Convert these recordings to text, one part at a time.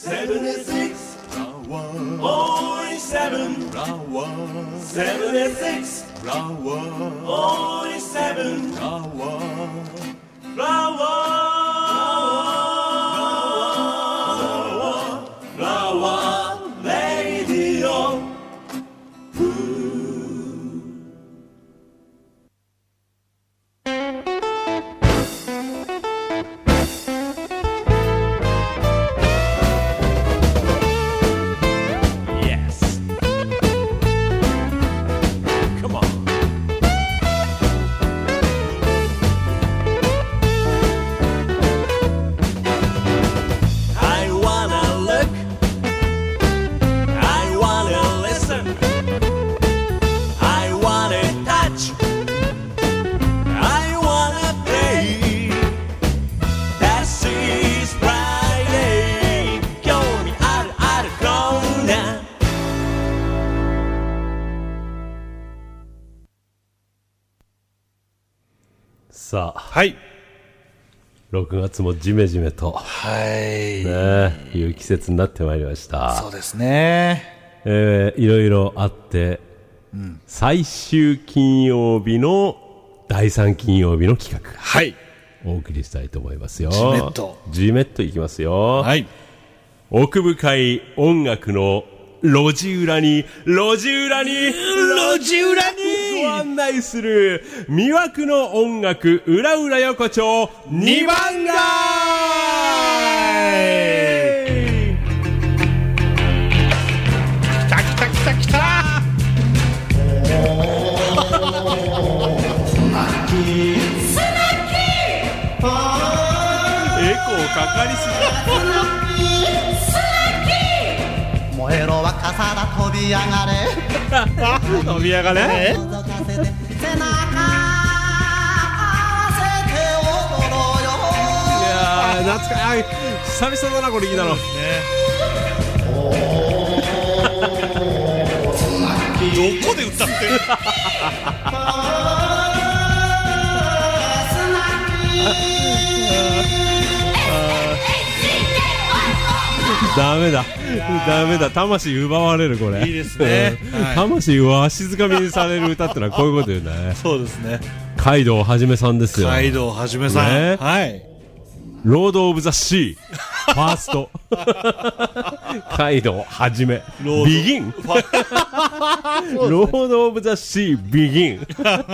76 only 7 76 only 7 Radio さあ、 はい。 6月もジメジメと、 はい。 ね、いう季節になってまいりました。 そうですね。 いろいろあって、最終金曜日の第3金曜日の企画。 はい。 お送りしたいと思いますよ。 ジメッと。 ジメッといきますよ。 はい。 奥深い音楽の路地裏にご案内する魅惑の音楽裏裏横丁2番街。 来た来た来た来た。 エコーかかりすぎ。 燃えろ若さだ飛び上がれ飛び上がれ。 背中合わせて踊ろうよ。 いやー懐かしい。久々だなこれ。いいだろうね。 どこで歌ってるダメだダメだ。魂奪われるこれ。 いいですね。はい、 魂をわしづかみにされる歌ってのはこういうこと言うんだね。 そうですね。 カイドウはじめさんですよ。 カイドウはじめさん、 ね、 はい。 ロードオブザシーファーストカイドウはじめビギンロードオブザシービギンね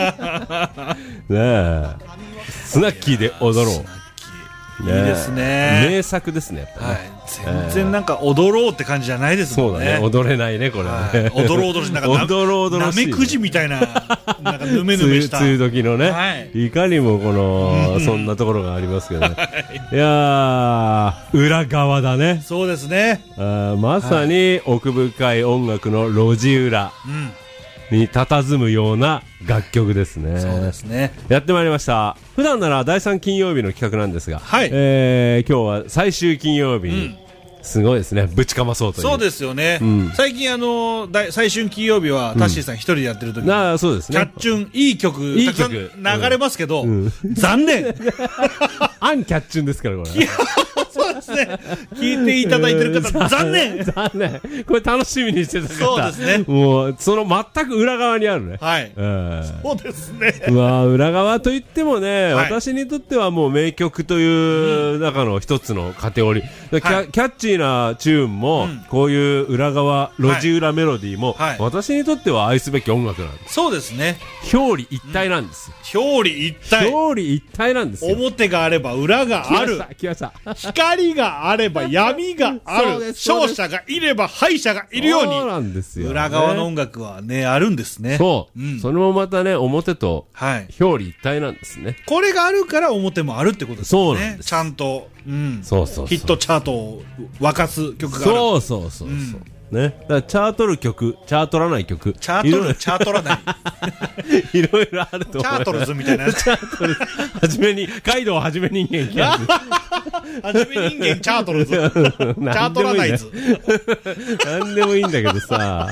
えスナッキーで踊ろう。 いいですね。 名作ですねやっぱね、はい、 全然なんか踊ろうって感じじゃないですもんね。 そうだね。踊れないねこれね、はい、 踊ろう踊ろしなんかなめくじみたいななんかぬめぬめした梅雨時のね、はい、いかにもこの、そんなところがありますけどね、はい、いやー裏側だね。 そうですね。 まさに奥深い音楽の路地裏、に佇むような楽曲ですね。 そうですね。 やってまいりました。普段なら第3金曜日の企画なんですが、 はい、 今日は最終金曜日に、すごいですね。ぶちかまそうという。 そうですよね。最近最終金曜日はタッシーさん一人でやってる時に、 そうですね。 キャッチュンいい曲たくさん流れますけど、残念。 アンキャッチュンですからこれ。 そうですね。聞いていただいてる方残念。 残念。これ楽しみにしてた方。 そうですね。 もうその全く裏側にあるね。 はい。そうですね。 裏側といってもね、私にとってはもう名曲という中の一つのカテゴリー。キャッチーなチューンもこういう裏側路地裏メロディーも私にとっては愛すべき音楽なんです。 そうですね。 表裏一体なんです。 表裏一体。 表裏一体なんですよ。 表があれば裏がある。 来ました。 光があれば闇がある。勝者がいれば敗者がいるように。 そうなんですよ。 裏側の音楽はね、あるんですね。 そう。それもまたね、表と表裏一体なんですね。 これがあるから表もあるってことですね。 そうなんです。 ちゃんと、 そうそう。 ヒットチャートを沸かす曲がある。 そうそうそう。ね、だからチャートる曲、チャートらない曲、 チャートらないいろいろあると思う。 チャートルズみたいな。 チャートルズ。はじめに、カイドウはじめ人間キャズ。 はじめ人間チャートルズ。チャートらないズ。 なんでもいいんだけどさ、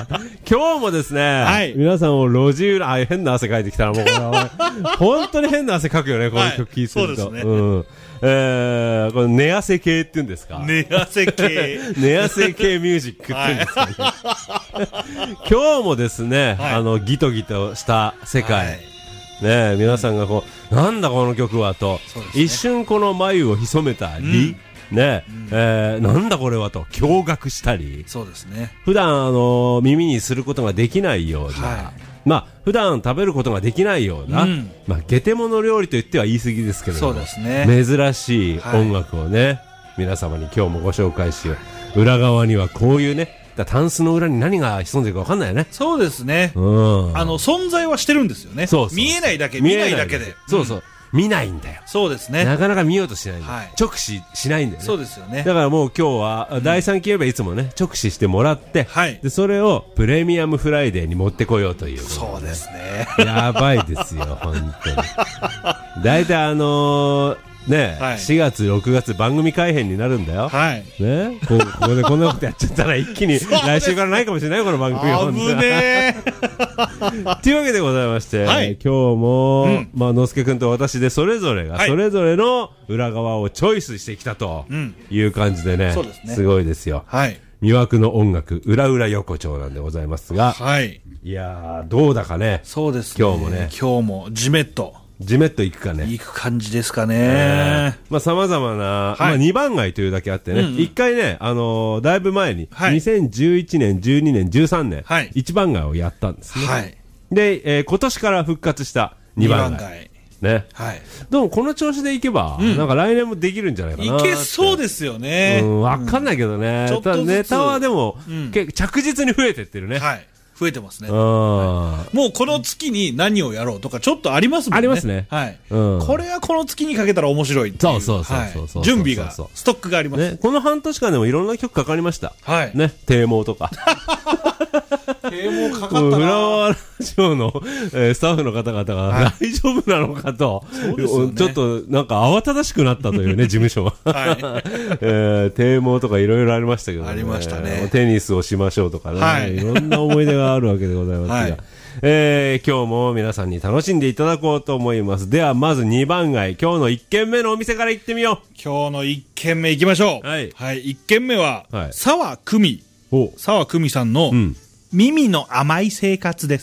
今日もですね、皆さんを路地裏、変な汗かいてきたらもうこれ本当に変な汗かくよね、この曲聴いてると。そうですね。この寝汗系って言うんですか？ 寝汗系。 寝汗系ミュージックって言うんですかね。今日もですね、ギトギトした世界。ね、皆さんがこう、なんだこの曲はと、一瞬この眉を潜めたり、ね、なんだこれはと驚愕したり、 そうですね。 普段耳にすることができないような、まあ普段食べることができないような、まあゲテモノ料理と言っては言い過ぎですけれども、 そうですね。 珍しい音楽をね、皆様に今日もご紹介しよう。裏側にはこういうね、タンスの裏に何が潜んでるか分かんないよね。 そうですね。存在はしてるんですよね。見えないだけ、見ないだけで。 そうそう。見ないんだよ。 そうですね。 なかなか見ようとしないんだよ。直視しないんだよね。 そうですよね。 だからもう今日は、第3期言えばいつもね、直視してもらって、で、それをプレミアムフライデーに持ってこようという。 そうですね。 やばいですよ、本当に。大体ね、4月、6月番組改編になるんだよ。ね、ここでこんなことやっちゃったら一気に来週からないかもしれないよ、この番組は。 危ねー。というわけでございまして、今日も、まあ、のすけくんと私でそれぞれが、それぞれの裏側をチョイスしてきたという感じでね、すごいですよ。魅惑の音楽、裏裏横丁なんでございますが、いやー、どうだかね。 そうですね。 今日もね。 今日もジメッと。 ジメッといくかね。 いく感じですかね。 まあ様々な、まあ2番街というだけあってね、一回ね、だいぶ前に、2011年、12年、13年、1番街をやったんですね。で、今年から復活した2番街。ね。でもこの調子でいけば、なんか来年もできるんじゃないかな。 いけそうですよね。 わかんないけどね。ただネタはでも、着実に増えてってるね。 増えてますね。もうこの月に何をやろうとかちょっとありますもんね。 ありますね。 これはこの月にかけたら面白いっていう。 そう。 準備が、ストックがあります。 この半年間でもいろんな曲かかりました。ね、低毛とか。 低毛かかったな。 フラワーラジオのスタッフの方々が大丈夫なのかと、ちょっとなんか慌ただしくなったというね、事務所は。低毛とかいろいろありましたけどね。 ありましたね。 テニスをしましょうとかね。いろんな思い出があるわけでございますが。今日も皆さんに楽しんでいただこうと思います。ではまず2番街、今日の1軒目のお店から行ってみよう。 今日の1軒目行きましょう。1軒目は、沢久美。沢久美さんの、耳の甘い生活です。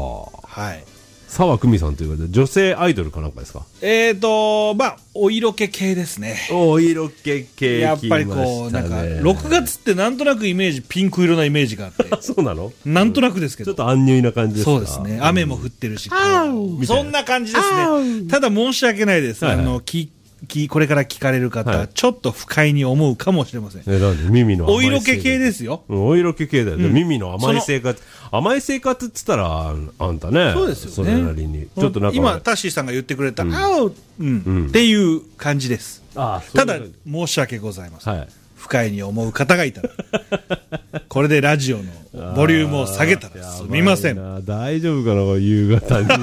沢久美さんということで、女性アイドルかなんかですか？ まあ、お色気系ですね。 お色気系。 やっぱりこう、なんか、6月ってなんとなくイメージ、ピンク色なイメージがあって。 そうなの？ なんとなくですけど。 ちょっと安入な感じですか？ そうですね。雨も降ってるし。そんな感じですね。ただ申し訳ないです。これから聞かれる方、ちょっと不快に思うかもしれません。 なんで耳の甘いお色気系ですよ。 お色気系だよね。耳の甘い生活。甘い生活って言ったら、あんたね。 そうですよね。 それなりに。ちょっとなんか。 今、タッシーさんが言ってくれた、っていう感じです。ただ、申し訳ございません。不快に思う方がいたら、これでラジオのボリュームを下げたらすみません。 大丈夫かな、夕方に。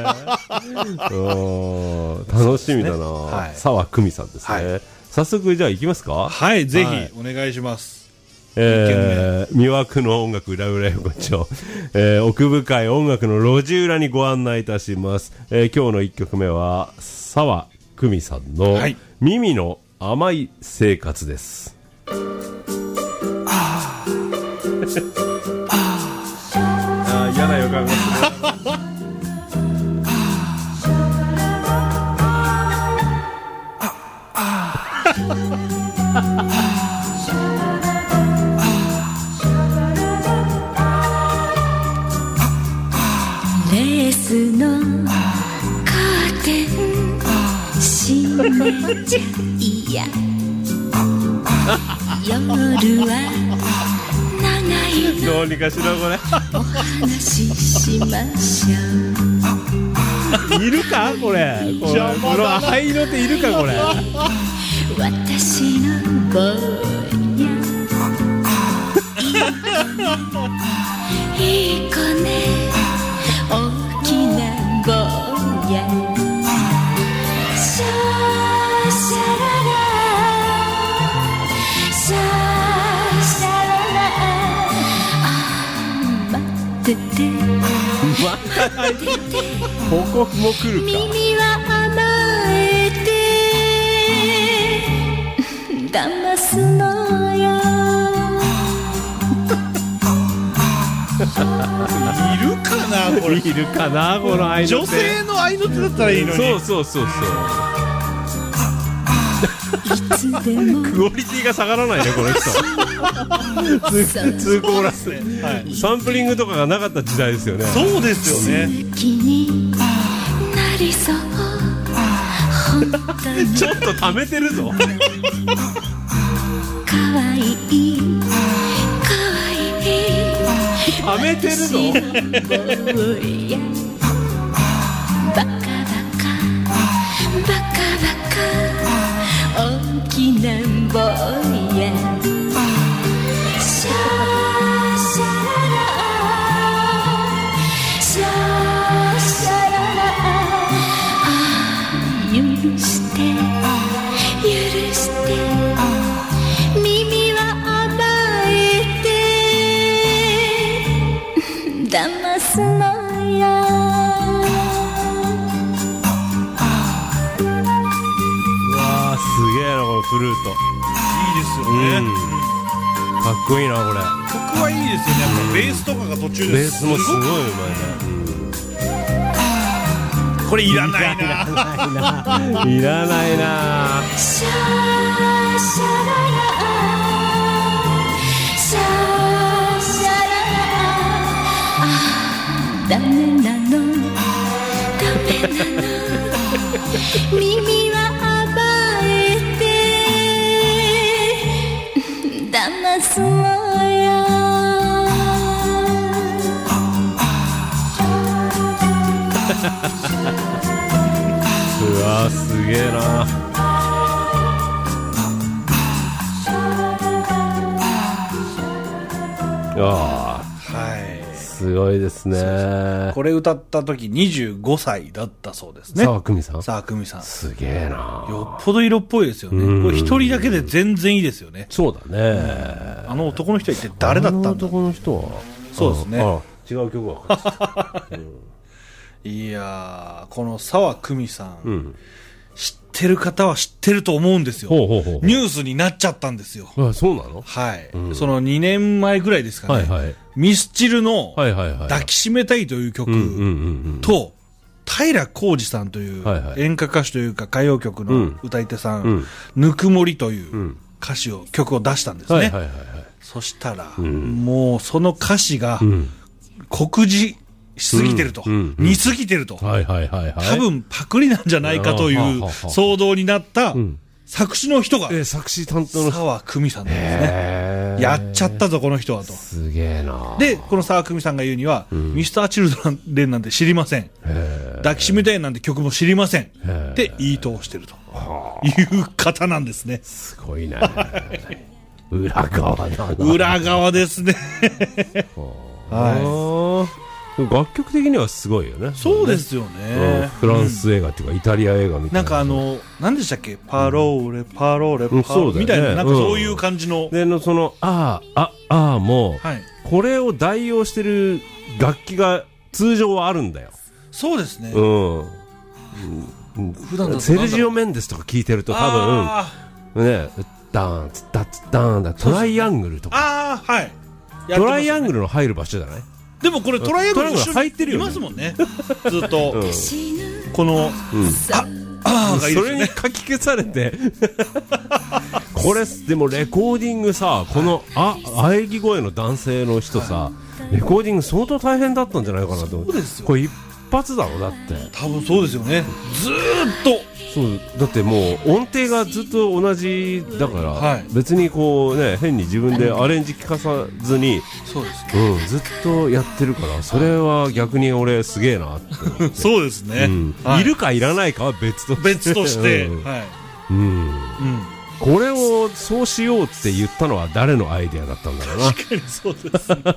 楽しみだな。沢久美さんですね。早速じゃあ行きますか？ はい、ぜひお願いします。 魅惑の音楽裏裏横丁、奥深い音楽の路地裏にご案内いたします。今日の1曲目は沢久美さんの耳の甘い生活です。嫌な予感がする。 レースのカーテン閉めちゃいや夜は長いのどうにかしろこれ。 お話ししましょう。 いるかこれ。この灰色っているかこれ。 私のぼうやいい子ね大きなぼうやシャーシャララシャーシャララ甘っててここも来るか。 耳は甘えて騙すのよいるかなこれ。 いるかなこの愛の手。 女性の愛の手だったらいいのに。 そういつでもクオリティが下がらないねこの人。2コーラス、 はい、 サンプリングとかがなかった時代ですよね。 そうですよね。 気になりそう本当にちょっと溜めてるぞ。 かわいいかわいい溜めてるぞ。 バカバカバカバカ大きな坊やシャーシャララシャーシャララ許して許して耳は甘えて騙すのよすげえなこのフルート。 いいですよね、 かっこいいなこれ。 曲はいいですよね。やっぱベースとかが途中でベースもすごいうまいね。 これいらないな。 いらないな。 シャーシャララシャーシャララダメなのダメなの耳は甘えて騙すのようわすげえな。すごいですね。 これ歌った時25歳だったそうですね。 沢久美さん。 沢久美さん。 すげえな。 よっぽど色っぽいですよね。これ一人だけで全然いいですよね。 そうだね。 あの男の人は一体誰だったんだ。 あの男の人は。 そうですね。 違う曲は。 いやー、この沢久美さん、知ってる方は知ってると思うんですよ。ニュースになっちゃったんですよ。 あ、そうなの？ はい。その2年前ぐらいですかね。ミスチルの抱きしめたいという曲と、平浩二さんという演歌歌手というか歌謡曲の歌い手さん、ぬくもりという曲を出したんですね。そしたら、もうその歌詞が酷似しすぎてると、似すぎてると、多分パクリなんじゃないかという騒動になった作詞の人が作詞担当の沢久美さんなんですね。やっちゃったぞこの人はと。 すげえな。でこの沢久美さんが言うには、ミスターチルドレンなんて知りません、抱きしめたいなんて曲も知りませんって言い通してるという方なんですね。 すごいね。裏側だな。 裏側ですね。 楽曲的にはすごいよね。 そうですよね。 フランス映画っていうかイタリア映画みたいな。 なんか何でしたっけ、パローレパローレパローレみたいな、なんかそういう感じの。 でそのもこれを代用してる楽器が通常はあるんだよ。 そうですね。 普段だとセルジオ・メンデスとか聞いてると多分ね、ダーンツダッツダーンだ、トライアングルとか。トライアングルの入る場所じゃない？ でもこれトライアングル入ってるよね。 いますもんね。ずっとこのそれにかき消されてこれでもレコーディングさ、この喘ぎ声の男性の人さ、レコーディング相当大変だったんじゃないかなと思う。これ一発だろだって。 多分そうですよね。ずーっとそうだってもう音程がずっと同じだから、別にこうね変に自分でアレンジ聞かさずに、 そうですね、ずっとやってるから、それは逆に俺すげえなって思って。 そうですね、 いるかいらないかは別としてこれをそうしようって言ったのは誰のアイデアだったんだろうな。 確かにそうですね。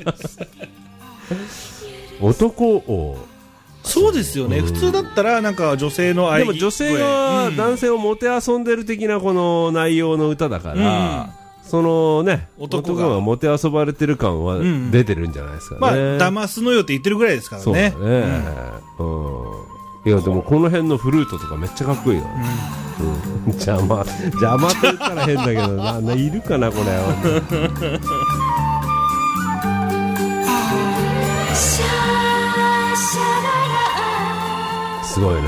男をそうですよね、普通だったらなんか女性のでも女性が男性をもてあそんでる的なこの内容の歌だから、 そのね、 男がもてあそばれてる感は出てるんじゃないですかね。 まあ、騙すのよって言ってるぐらいですからね。 そうだね。いや、でもこの辺のフルートとかめっちゃかっこいいよ。邪魔って言ったら変だけど、いるかな、これ。すごいね。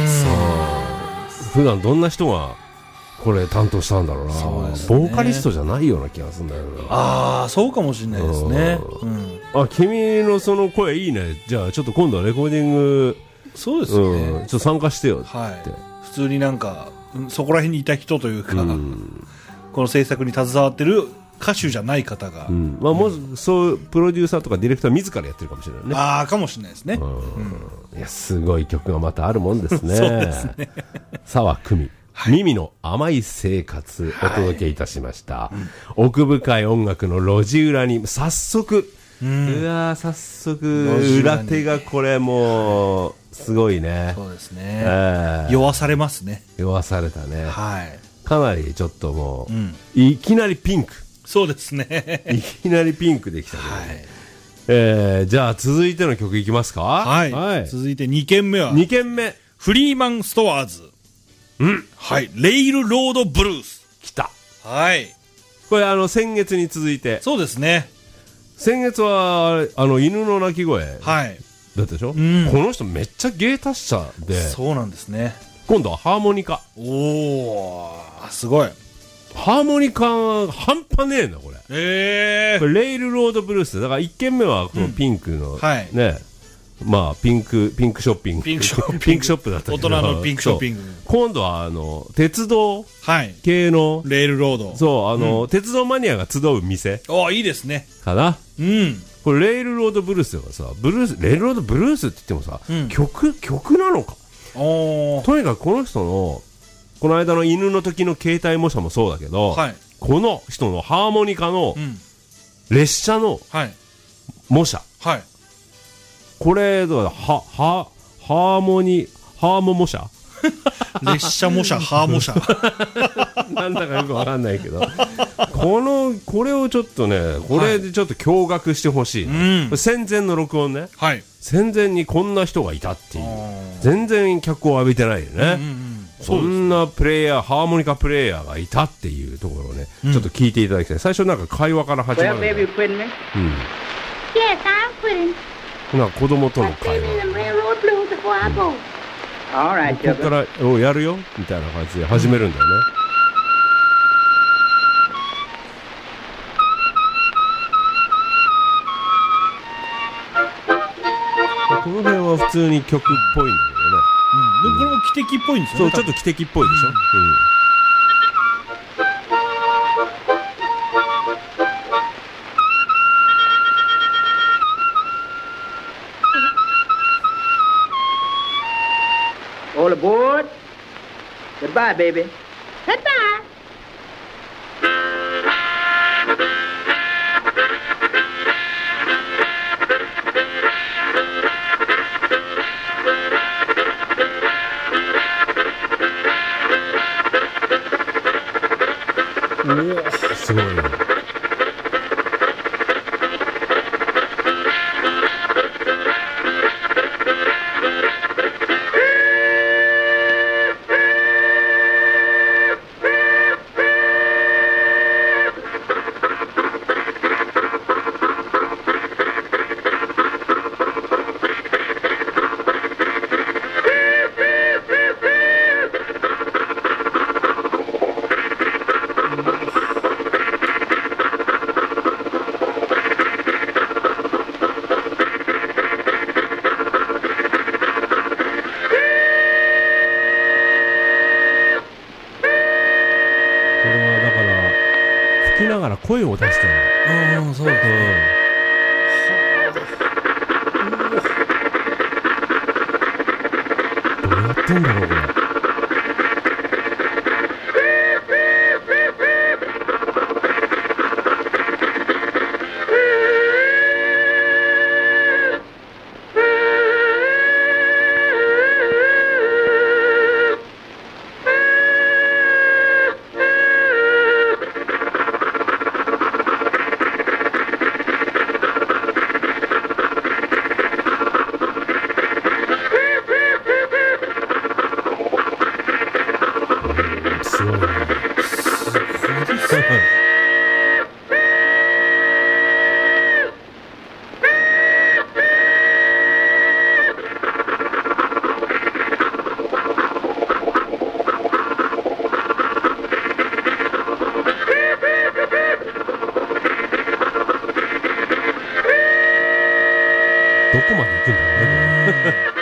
普段どんな人がこれ担当したんだろうな。ボーカリストじゃないような気がするんだよな。 ああ、そうかもしれないですね。 あ、君のその声いいね。じゃあちょっと今度はレコーディング、 そうですね。 ちょっと参加してよって。 普通になんかそこら辺にいた人というか、この制作に携わってる歌手じゃない方が、 まあもうそうプロデューサーとかディレクター自らやってるかもしれないね。 ああ、かもしれないですね。 いや、すごい曲がまたあるもんですね。 そうですね。 沢久美。耳の甘い生活お届けいたしました。奥深い音楽の路地裏に早速、早速裏手がこれもうすごいね。 そうですね。酔わされますね。 酔わされたね。 はい。 かなりちょっともう、いきなりピンク。 そうですね。 いきなりピンクできたね。じゃあ続いての曲いきますか。 はい。続いて2件目は 2件目、 フリーマンストアーズ。はい。レイルロードブルース。 来た。 はい。 これ先月に続いて。 そうですね。 先月は犬の鳴き声。 はい。 だったでしょ。この人めっちゃ芸達者で。 そうなんですね。 今度はハーモニカ。 おー、すごい。 ハーモニカ半端ねえな、これ。これレイルロードブルース。だから1軒目はこのピンクの、ね。まあ、ピンクショッピング。ピンクショップだったけど。 大人のピンクショッピング。 今度は鉄道系の、 レールロード。 そう、鉄道マニアが集う店。 いいですね。 かな。これレイルロードブルースだからさ、レイルロードブルースって言ってもさ、曲なのか。とにかくこの人の、この間の犬の時の携帯模写もそうだけど、この人のハーモニカの列車の模写。これ、ハーモ模写列車模写、ハー模写。 なんだかよくわかんないけど。これをちょっとね、これでちょっと驚愕してほしい、戦前の録音ね。戦前にこんな人がいたっていう。全然脚光を浴びてないよね。そんなプレイヤー、ハーモニカプレイヤーがいたっていうところをね、ちょっと聞いていただきたい。最初なんか会話から始まる。 Yes, I'm quitting. なんか子供との会話。ここからやるよみたいな感じで始めるんだよね。この辺は普通に曲っぽいんだけどね。 これも汽笛っぽいんですよね。 そう、ちょっと汽笛っぽいでしょ。 All aboard. Goodbye, baby. Goodbye. Oh, すごいね。きながら声を出してる。 そうですね。 どうやってんだろうこれ。 どこまで行くんだろうね。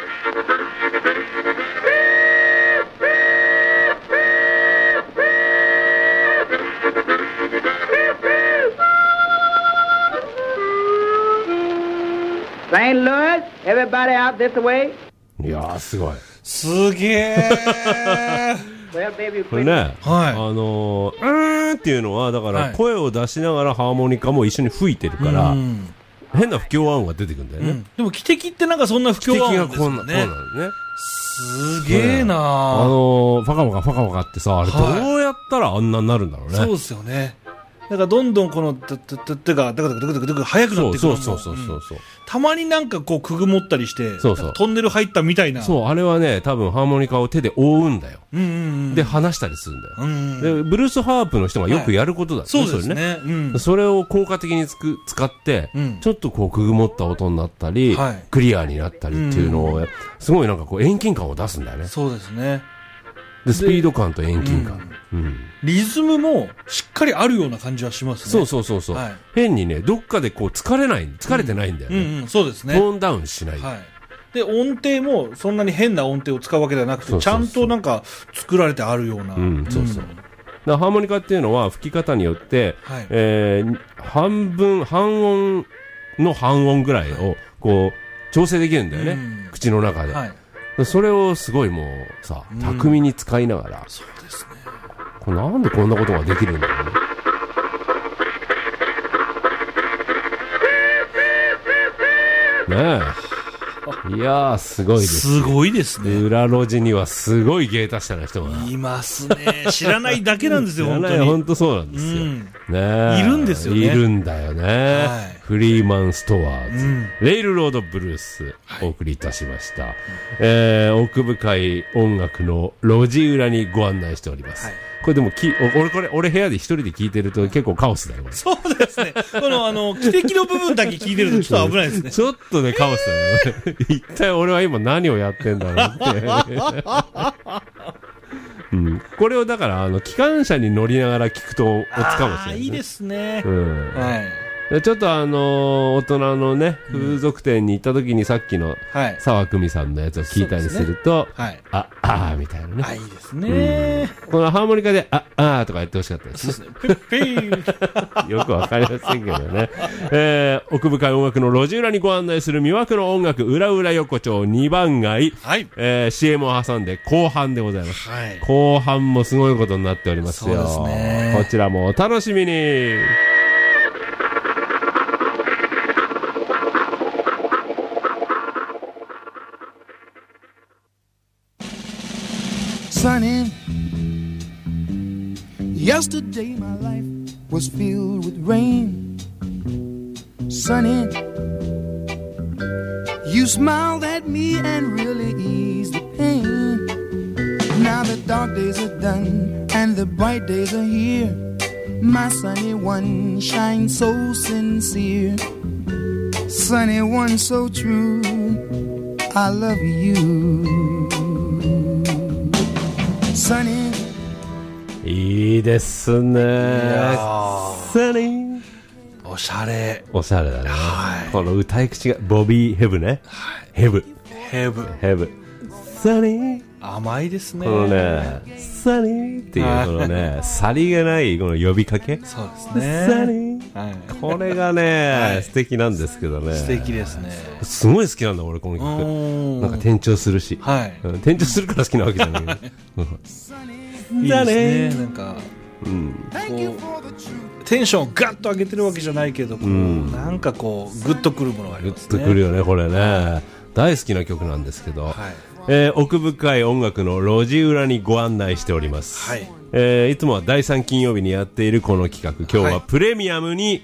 St. Louis, everybody out this way. いやーすごい。 すげえ。 Well, baby, これね、 はいっていうのはだかはいら声を出しながらハーモニカも一緒に吹いてるから、 うん変な不協和音が出てくるんだよね。 でも汽笛ってなんかそんな不協和音ですもんね。 こうなんだね。 すげえなファカファカファカファカってさ、あれどうやったらあんなになるんだろうね。 そうですよね。だからどんどんこのトゥトゥトゥトゥがダカダカダカダカダカ速くなってくるのもそう。 たまになんかこうくぐもったりしてそうそうなんかトンネル入ったみたいな。 そう、あれはね、多分ハーモニカを手で覆うんだよ。 うんうんうん。 で、離したりするんだよ。 うんで、ブルースハープの人がよくやることだ、 そうですれね。うん。 それを効果的に使って、 うんちょっとこうくぐもった音になったり、 はいクリアになったりっていうのを、すごいなんかこう遠近感を出すんだよね。 そうですね。 で、スピード感と遠近感。 リズムもしっかりあるような感じはしますね。 そう、 はい変にね、どっかでこう疲れてないんだよね。 うんうん、そうですね。 トーンダウンしない。 はい。で、音程もそんなに変な音程を使うわけではなくて、 そうそうそうちゃんとなんか作られてあるような。 そう。だからハーモニカっていうのは吹き方によって、 はい半音の半音ぐらいをこう調整できるんだよね。口の中で。 はい。 それをすごいもうさ、巧みに使いながら。 そうですね。 これなんでこんなことができるんだろうね。ねえ。いやー、すごいです。 すごいですね。 裏路地にはすごい芸達者な人が。 いますね。知らないだけなんですよ、本当に。 本当そうなんですよ。ねえいるんですよねいるんだよね。 はいフリーマンストアーズ、レイルロードブルース、お送りいたしました。奥深い音楽の路地裏にご案内しております。 はいこれでも俺部屋で一人で聞いてると結構カオスだよ、これ。 そうですね。この、汽笛の部分だけ聞いてるとちょっと危ないですね。 ちょっとね、カオスだよね。一体俺は今何をやってんだろうって。これをだから、機関車に乗りながら聞くと落ちかもしれない、ね。 いいですね。 はい。 はい。 ちょっと大人のね、風俗店に行った時にさっきのはい。 沢久美さんのやつを聞いたりすると、 はい。 みたいなね。 あ、いいですね。 このハーモニカで、とかやってほしかったですね。 ペッペーン。 よくわかりませんけどね。奥深い音楽の路地裏にご案内する魅惑の音楽、裏裏横丁2番街。 はい。 CM を挟んで後半でございます。 はい。 後半もすごいことになっておりますよ。 そうですねこちらもお楽しみに。 Sunny, yesterday my life was filled with rain. Sunny, you smiled at me and really eased the pain. Now the dark days are done and the bright days are here. My sunny one shines so sincere. Sunny one so true, I love you.Sunny いいですね。Sunny おしゃれ。 おしゃれだね。 はいこの歌い口がボビーヘブね。ヘブ。 ヘブ。 ヘブ。Sunny 甘いですね。 このね、Sunny っていうこのね、さりげないこの呼びかけ。 そうですね。 Sunny はい。 これがね、 はい素敵なんですけどね。 素敵ですね。 すごい好きなんだ俺この曲。なんか転調するし。 はい。 転調するから好きなわけじゃないけど。 いいですね。なんか、こう、テンションをガッと上げてるわけじゃないけど、こうなんかこう、グッとくるものがありグますね。 ッとくるよね、これね。大好きな曲なんですけど、 はい。 奥深い音楽の路地裏にご案内しております。 はい。 いつもは第3金曜日にやっているこの企画、今日はプレミアムに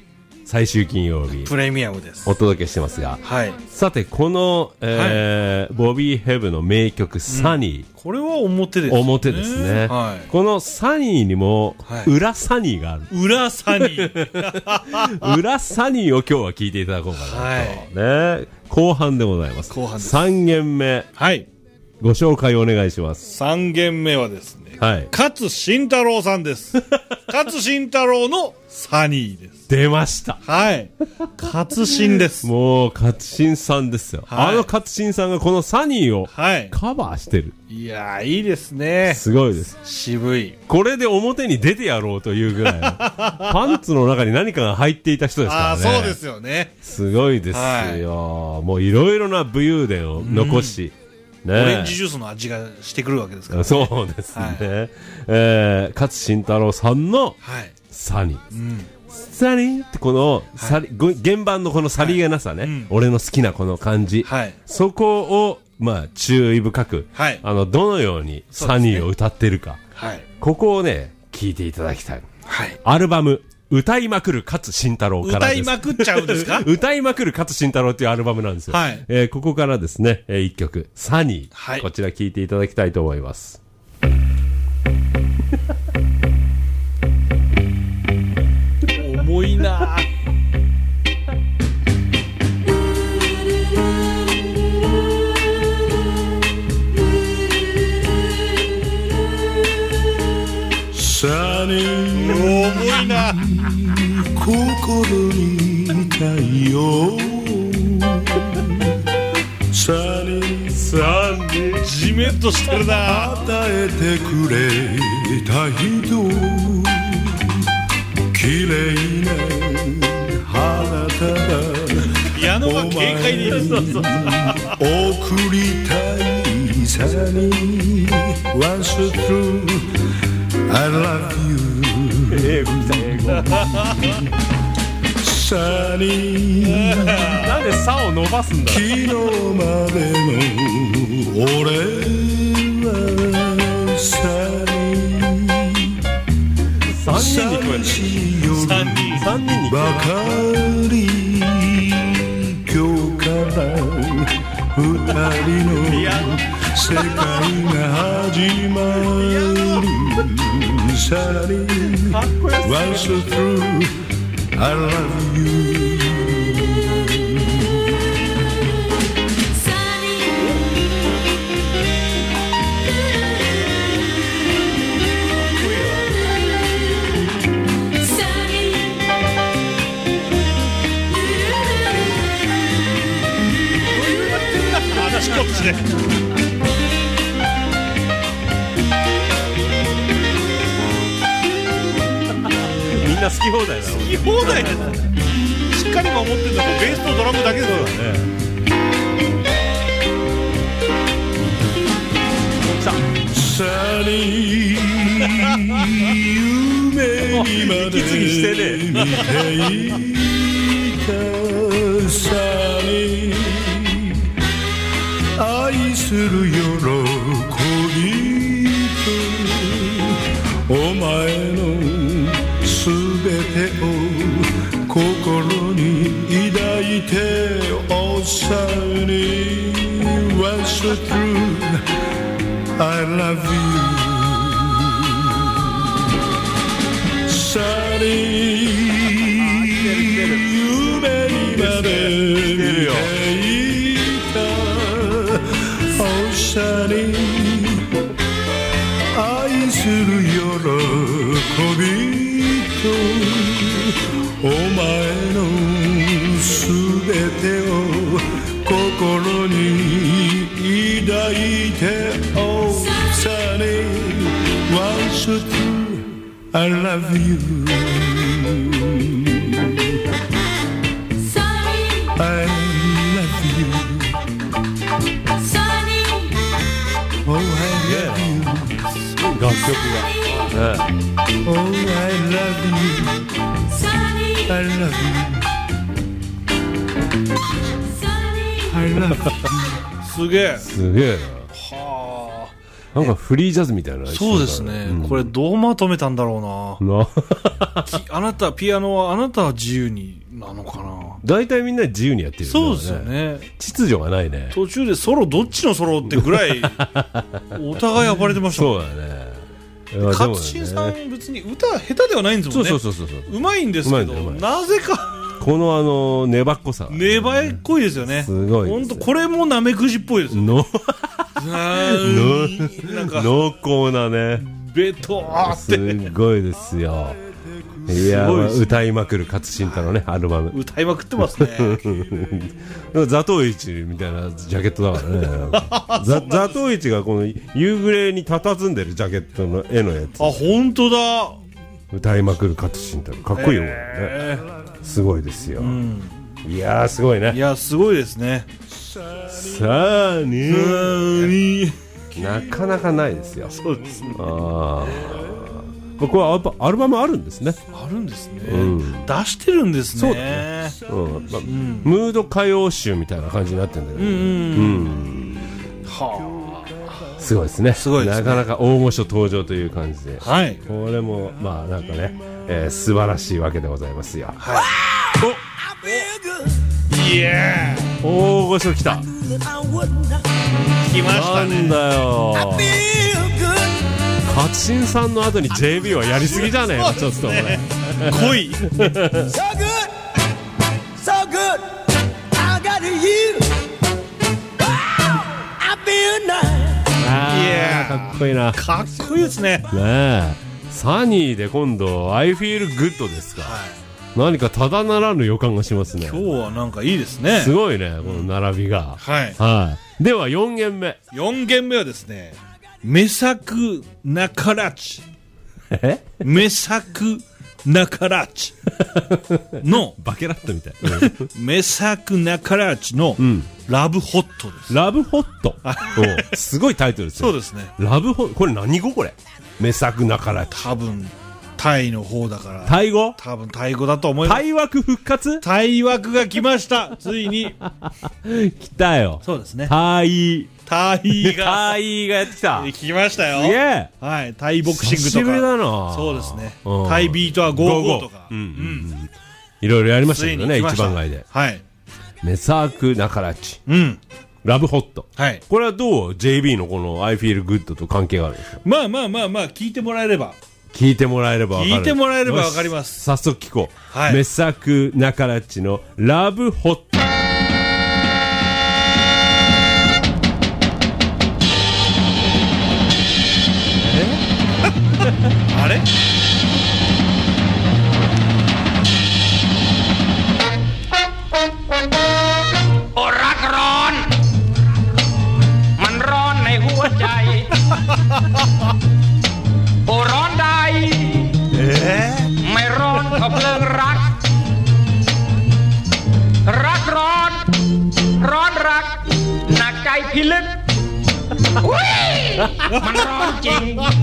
最終金曜日プレミアムですお届けしてますが、 はい、 さてこの、ボビー・ヘブの名曲サニー、 これは表ですね。 表ですね、はい、このサニーにも裏サニーがある、 裏サニー裏サニーを今日は聞いていただこうかなと、ね、後半でございます。 後半です。 3弦目、 はい、 ご紹介お願いします。 3弦目はですね、 はい、 勝慎太郎さんです勝慎太郎のサニーです。 出ました。 はい。勝慎です。 もう勝慎さんですよ、はい、勝慎さんがこのサニーをカバーしてる、 いやーいいですね。 すごいです。 渋い。 これで表に出てやろうというぐらいパンツの中に何かが入っていた人ですからね。 そうですよね。 すごいですよ、はい、もういろいろな武勇伝を残し、ね、 オレンジジュースの味がしてくるわけですからね。 そうですね、はい、勝慎太郎さんのサニー、サニーってこの、原版のこのさりげなさね、俺の好きなこの感じ、そこをまあ注意深く、どのようにサニーを歌ってるか、ここをね聞いていただきたい。アルバム歌いまくる勝慎太郎からです。 歌いまくっちゃうんですか歌いまくる勝慎太郎っていうアルバムなんですよ、ここからですね、一曲サニー、こちら聞いていただきたいと思います。 重いなぁ。 サニー重いな。心に太陽サニーじめっとしてるな。 与えてくれた人綺麗な花束矢野が軽快に送りたいサニー Once through I love you 英語来た英語サニーなんでサを伸ばすんだ。 昨日までの俺はサニー 3人に聞こえる。3人にばかり今日から2人の世界が始まるサニー Once through I love you こっちでみんな好き放題だろ。 好き放題だよ。しっかり守ってんだからベースとドラムだけだよね。 サニー夢にまで見ていたサニー愛する喜びとお前のすべてを心に抱いておさに Once through I love you サニー夢にまで見ていたおさに愛する喜びとお前のすべてを心に抱いておさに Once through I love you I love you Oh I love you 楽曲が、 Oh I love you I love you I love you すげえすげえな。はあ。なんかフリージャズみたいな。 そうですね、これどうまとめたんだろうな。あなたピアノはあなたは自由になのかな。 大体みんな自由にやってるよね。 そうですよね。 秩序がないね。 途中でソロどっちのソロってぐらいお互い暴れてましたもん。 そうだね。 勝新さん別に歌下手ではないんですもんね。 そううまいんですけど、なぜかこの粘っこさ、 粘っこいですよね。 すごい。 本当これもなめくじっぽいですよ。なんか濃厚なね。 ベトーってすごいですよ。いや、歌いまくる勝新太のねアルバム。 歌いまくってますね。 ザトウイチみたいなジャケットだからね。ザトウイチがこの夕暮れに佇んでるジャケットの絵のやつ。 あ、本当だ。 歌いまくる勝新太、かっこいいよね。すごいですよ。いやーすごいね。 いやすごいですね。 さあになかなかないですよ。 そうですね。 これはアルバムあるんですね。 あるんですね。出してるんですね。 そうだね。ムード歌謡集みたいな感じになってるんだけど。はあ。すごいですね。 すごいですね。 なかなか大御所登場という感じで。 はい。 これもまあなんかね、素晴らしいわけでございますよ。 はい。いやー。 大御所来た。 来ましたね。 なんだよ。勝新さんの後に JB はやりすぎじゃねえの、ちょっと俺。 濃い。 So good, so good, I got you. I feel nice. いやかっこいいな。 かっこいいですね。 ねえ。サニーで今度 I feel good ですか。何かただならぬ予感がしますね。 今日はなんかいいですね。 すごいね、この並びが。 はい。 はい。では4軒目。 4軒目はですね、メサクナカラチ。メサクナカラチのバケラットみたい。 メサクナカラチのラブホットです。 ラブホット。すごいタイトルですよ。 そうですね。 ラブホット。これ何語これ？メサクナカラチ。 多分タイの方だから。 タイ語？ 多分タイ語だと思います。 タイ枠復活？ タイ枠が来ました。ついに。 来たよ。 そうですね。 タイがやってきた。 来ましたよ。 すげえ。 はい。タイボクシングとか。 久しぶりだな。 そうですね。タイビートは55とか。 いろいろやりましたけどね、一番街で。 はい。 メサクナカラチ。ラブホット。 はい。 これはどう JB のこの I feel good と関係があるんですか？ まあ聞いてもらえれば。 聞いてもらえればわかる。 聞いてもらえればわかります。 早速聞こう。 はい。 メサクナカラチのラブホット。 あれโอรักร้อนมันร้อนในหัวใจโอร้อนใดไม่ร้อนเท่าเพลิงรักรักร้อนร้อนรักหนักใจพิลึกมันร้อนจริง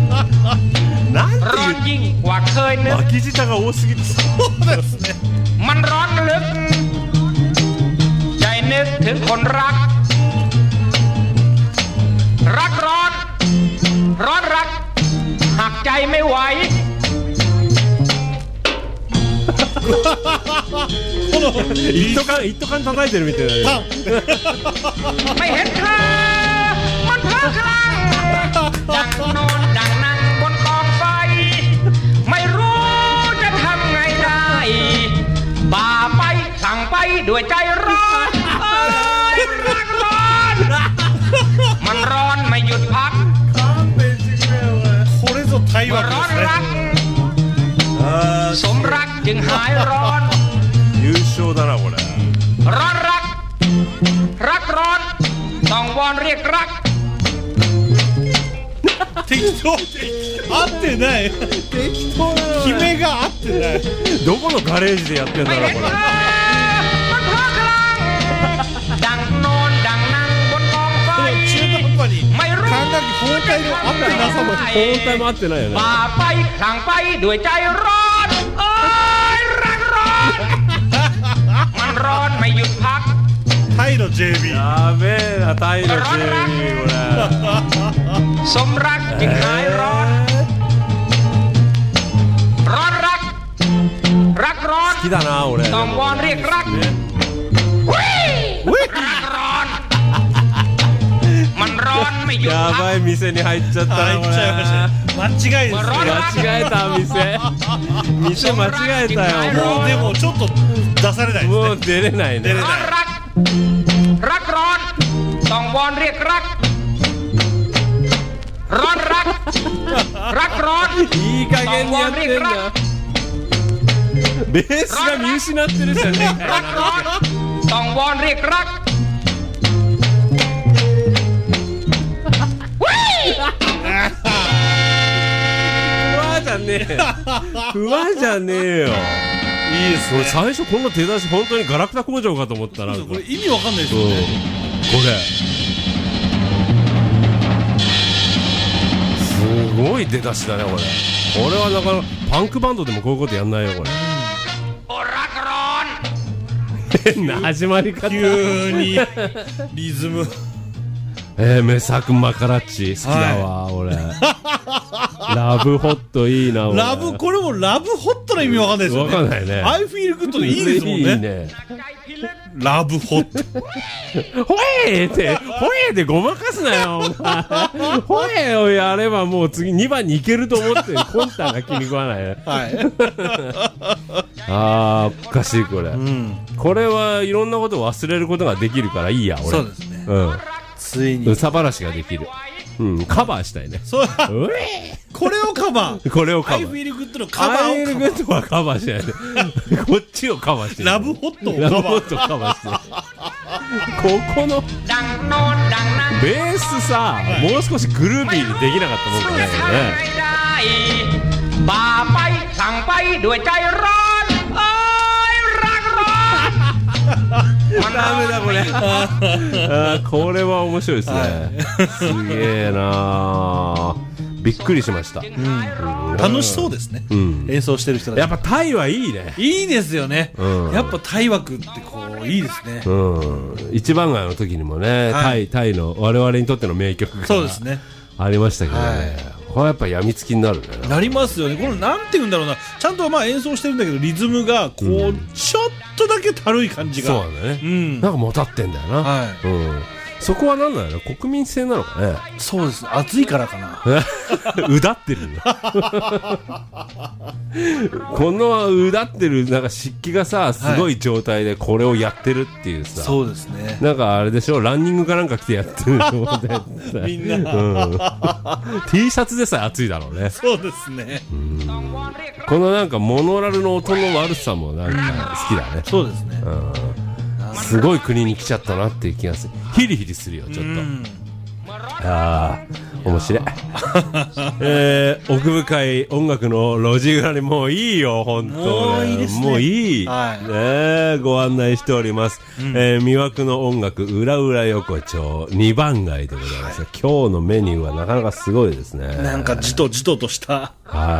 ร้อนยิ่งกว่าเคยนึกมันร้อนลึกใจนึกถึงคนรักรักร้อนร้อนรักหักใจไม่ไหว一斗缶叩いてるみたいな。 ไม่เห็นเธอมันเพลิงคลั่งดังนอนดังนั่งบนกองไฟไม่รู้จะทำไงได้บ่าไปสั่งไปด้วยใจร้อนรักร้อนมันร้อนไม่หยุดพักこれぞタイ枠ร้อนですรักね。 สมรักจึงหายร้อน優勝だなこれ。 ร้อนรักรักร้อนต้องวอนเรียกรัก適当合ってない。決めが合ってない。 どこのガレージでやってんだろうこれ。 มันเพลิงคลั่งดังนอนดังนั่งบนกองไฟ中途半端にไม่รู้感覚包帯の合ってなさも包帯も合ってないよね。 บ่าไปคลั่งไปด้วยใจร้อนเอ้ยรักร้อนมันร้อนไม่หยุดพักタイの JB。 やべえなタイの JB これ。 สมรักจึงหายร้อนร้อนรักรักร้ร้อน好きだな俺ต้องวอนเรียกรักรักร้อนมันร้อนไม่หยุดやばい店に入っちゃったな入っちゃいましたね間違いですね間違えた店間違えたよもうでもちょっと出されないですねもう出れないねร้อนรักร้อนต้องวอนเรียกรักร้อนรักร้อนいい加減にやってんだベースが見失ってるじゃねえかよรักร้อนต้องวอนเรียกรักふわじゃねえふわじゃねえよいいです俺最初こんな出だし本当にガラクタ工場かと思ったらこれ意味わかんないですよねこれすごい出だしだねこれ俺はなかなかパンクバンドでもこういうことやんないよこれ変な始まり方急にリズムメサクマカラッチ好きだわ、俺ラブホットいいな俺これもラブホットの意味わかんないですよねわかんないね I feel good でいいですもんねいいねラブホットほえーでごまかすなよお前ほえーをやればもう次2番に行けると思ってコンタが気に食わないねはいおかしいこれ、これはいろんなことを忘れることができるからいいや俺そうですねついにうさばらしができるカバーしたいねそうこれをカバーこれをカバー I feel good のカバーをアイフィールグッドはカバーしないでこっちをカバーしてラブホットをラブカバーホットカバーしてここのベースさ、もう少しグルービーにできなかったもんかねบ่าไปสั่งไปด้วยใจร้อนเอ้ยรักร้อนダメだこれこれは面白いですね、すげえなびっくりしました、 楽しそうですね、演奏してる人たちやっぱタイはいいねいいですよね、やっぱタイ枠ってこういいですね、 一番街の時にもね、タイの我々にとっての名曲がそうですねありましたけどね、これやっぱ病みつきになるねなりますよね。これなんて言うんだろうな、ちゃんとまあ演奏してるんだけどリズムがこう、ちょっとだけたるい感じがそうだね、なんかもたってんだよな、そこは何なの国民性なのかねそうです暑いからかなうだってるこのうだってるなんか湿気がさすごい状態でこれをやってるっていうさ、 そうですねなんかあれでしょランニングかなんか着てやってると思ってみんな、 T シャツでさえ暑いだろうねそうですねこのなんかモノラルの音の悪さもなんか好きだねそうですね、 すごい国に来ちゃったなっていう気がするヒリヒリするよちょっと面白い奥深い音楽の路地裏にもういいよ本当もういいですねもういい、ご案内しております、魅惑の音楽裏裏横丁2番街でございます、今日のメニューはなかなかすごいですねなんかじとじととした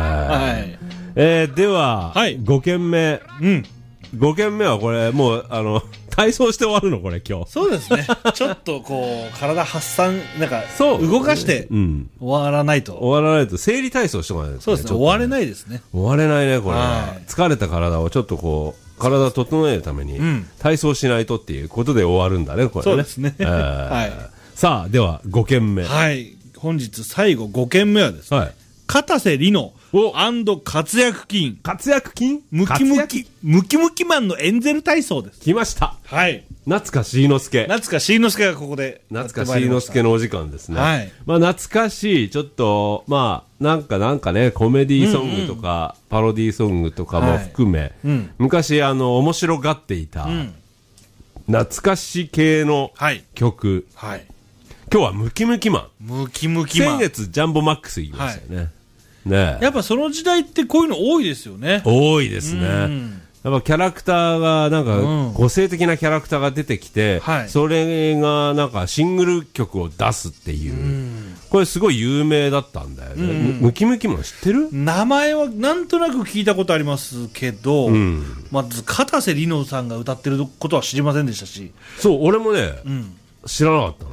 では、5軒目5軒目はこれもう体操して終わるのこれ今日そうですねちょっとこう体発散なんか動かして終わらないと生理体操しておかないと、 そうですね終われないですね終われないねこれ、疲れた体をちょっとこう体を整えるために体操しないとっていうことで終わるんだねこれねそうですねさあでは5軒目本日最後5軒目はですね、片瀬里乃活躍金ムキムキマンのエンゼル体操です。 来ました。夏香椎之助がここで夏香椎之助のお時間ですね。まあ懐かしいちょっとまあなんかねコメディーソングとか、パロディーソングとかも含め、昔面白がっていた、懐かし系の曲、今日はムキムキマン先月ジャンボマックス行きましたよね。 やっぱその時代ってこういうの多いですよね。 多いですね。やっぱキャラクターがなんか個性的なキャラクターが出てきて、それがなんかシングル曲を出すっていう、これすごい有名だったんだよね。ムキムキマン知ってる？ 名前はなんとなく聞いたことありますけど、まず片瀬里乃さんが歌ってることは知りませんでしたし、 そう俺もね、知らなかったの。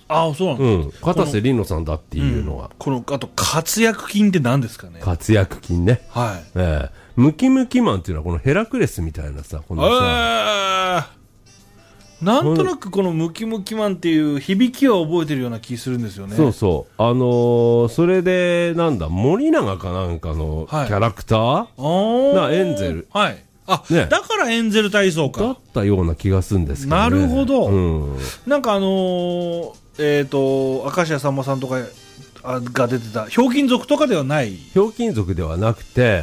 ああ、そうなんですか。 片瀬里乃さんだっていうのは。 あと、活躍筋って何ですかね。 活躍筋ね。 はい。 ムキムキマンっていうのはこのヘラクレスみたいなさ、このさ。 なんとなくこのムキムキマンっていう響きは覚えてるような気するんですよね。 そうそう。それで、なんだ、森永かなんかのキャラクター、エンゼル。 はい。あ、ね、だからエンゼル体操か。 だったような気がするんですけどね。 なるほど。なんか明石家さんまさんとかが出てた、ひょうきん族とかではない。 ひょうきん族ではなくて、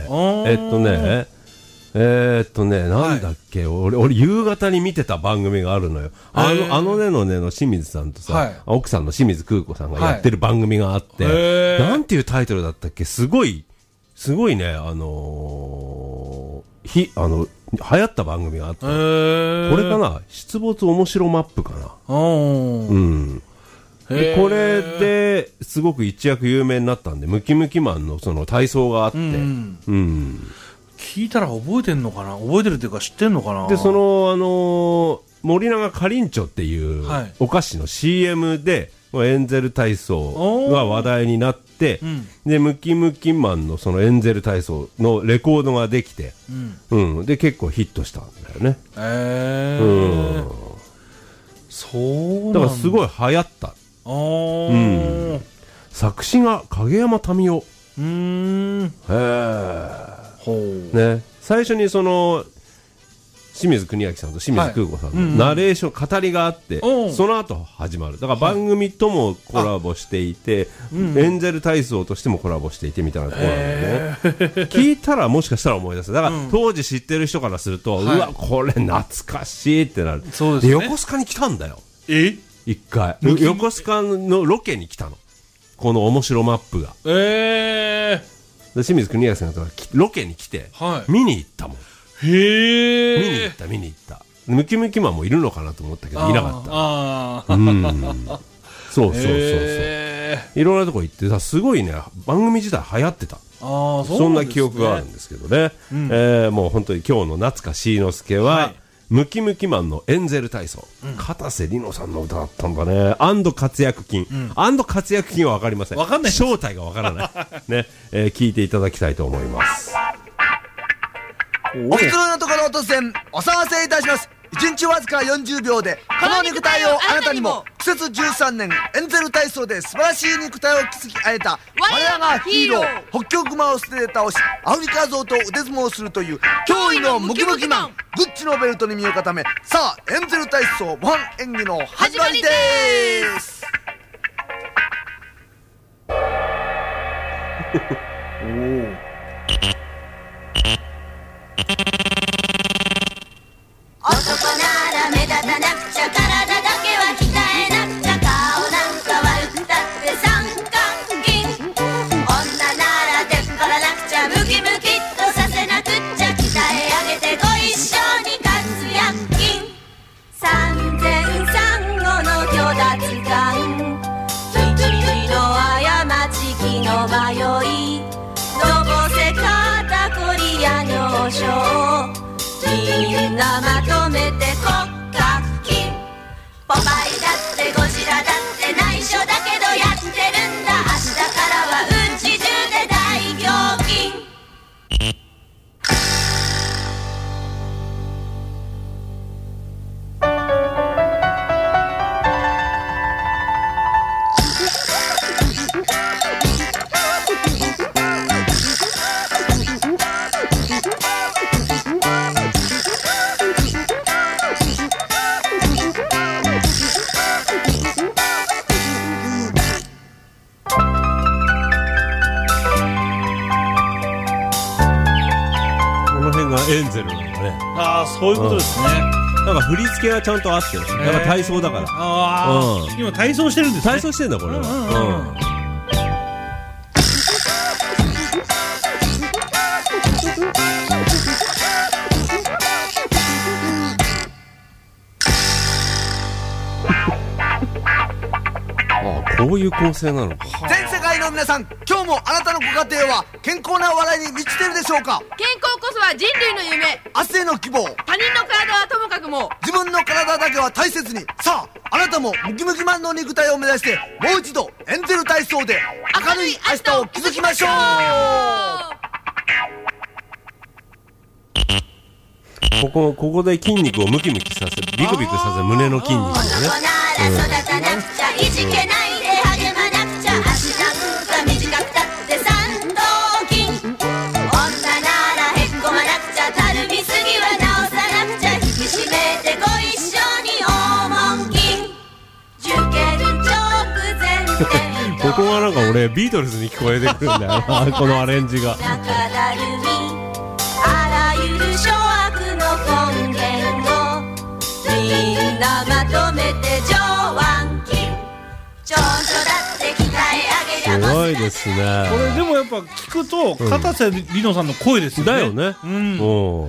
なんだっけ、俺夕方に見てた番組があるのよ。あのねのねの清水さんとさ、奥さんの清水空子さんがやってる番組があって、なんていうタイトルだったっけ、すごいね、流行った番組があった。これかな、出没面白マップかな。でこれですごく一躍有名になったんで、ムキムキマンのその体操があって、 聞いたら覚えてんのかな、覚えてるっていうか知ってんのかな。 でその森永かりんちょっていうお菓子の CM でエンゼル体操が話題になって、でムキムキマンのそのエンゼル体操のレコードができて、で結構ヒットしたんだよね。そうだからすごい流行った。作詞が影山民生。ね、最初にその清水国明さんと清水空子さんのナレーション、語りがあって、その後始まる。だから番組ともコラボしていて、エンゼル体操としてもコラボしていてみたいなところなんでね。聞いたらもしかしたら思い出す。だから当時知ってる人からすると、うわ、これ懐かしいってなる。で横須賀に来たんだよ。一回。横須賀のロケに来たの。この面白マップが。清水国明さんがロケに来て、見に行ったもん。見に行った。ムキムキマンもいるのかなと思ったけど、いなかった。そう。いろんなとこ行ってさ、すごいね、番組自体流行ってた。そんな記憶があるんですけどね。もう本当に今日の夏香椎之助は、ムキムキマンのエンゼル体操、片瀬里乃さんの歌だったんだね。アンド活躍筋、活躍筋は分かりません。 分かんない。 正体が分からないね、聞いていただきたいと思います。 おくつろのところ突然お騒がせいたします。1日わずか40秒でこの肉体をあなたにも。季節13年エンゼル体操で素晴らしい肉体を築き上げた我らがヒーロー、北極熊を捨てて倒しアフリカゾウと腕相撲をするという驚異のムキムキマン。グッチのベルトに身を固め、さあエンゼル体操模範演技の始まりです。 男なら目立たなくちゃ、体だけは鍛えなくちゃ、顔なんか悪くたって三角筋。女なら出っ張らなくちゃ、ムキムキっとさせなくっちゃ、鍛え上げてご一緒に活躍筋。産前産後の虚脱感、一時の過ち気の迷い、のぼせ肩こりや尿症、みんなまとめて骨格筋。ポパイだってゴジラだって内緒だけどやってるんだ。明日からはうち中で大胸筋。 エンゼルなんだね。 ああ、そういうことですね。 なんか振り付けはちゃんとあってる。やっぱ体操だから。 今体操してるんですね。 体操してんだこれは。こういう構成なのか。 全世界の皆さん、今日もあなたのご家庭は健康な笑いに満ちてるでしょうか。 健康こスは人類の夢、 明日への希望、 他人の体はともかくも自分の体だけは大切に。さあ、あなたもムキムキマンの肉体を目指して、もう一度エンゼル体操で明るい明日を築きましょう。 ここで筋肉をムキムキさせる、ビクビクさせる胸の筋肉をね。 育たなくちゃいじけないで励まなくちゃ、明日が短くたって三頭筋。女ならへっこまなくちゃ、たるみすぎは直さなくちゃ、引き締めてご一緒に黄門筋。受験直前でここがなんか俺ビートルズに聞こえてくるんだよなこのアレンジが。 中だるみ、あらゆる諸悪の根源をみんなまとめて上腕筋。長所だって鍛え上げりゃすごいですね。 これでもやっぱ聞くと片瀬里乃さんの声ですよね。 だよね。 うん。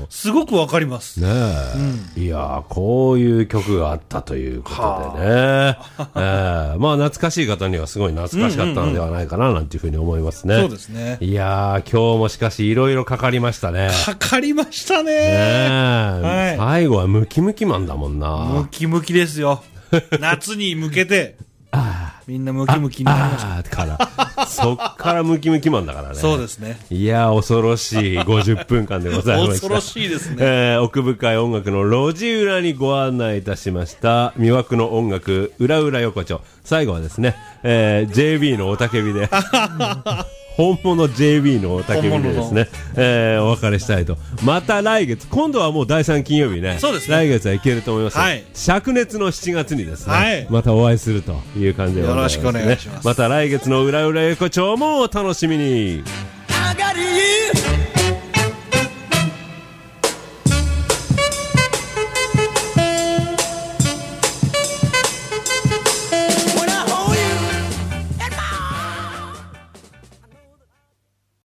すごくわかります。 ねえ。いやー、こういう曲があったということでね。まあ懐かしい方にはすごい懐かしかったのではないかななんていうふうに思いますね。 そうですね。 いやー、今日もしかしいろいろかかりましたね。 かかりましたね。 ねえ。最後はムキムキマンだもんな。 ムキムキですよ。夏に向けて。みんなムキムキになりましたからそっからムキムキマンだからね。 そうですね。 いやー、恐ろしい50分間でございました。 恐ろしいですね。 奥深い音楽の路地裏にご案内いたしました魅惑の音楽裏裏横丁。最後はですね、JB の雄たけびで本物 JB の雄たけびでですね、お別れしたいと。また来月、今度はもう第3金曜日ね。 そうですね。 来月はいけると思います。はい。灼熱の7月にですね、はい、またお会いするという感じでございます、ね。よろしくお願いします。また来月の裏裏横丁もお楽しみに。 I got you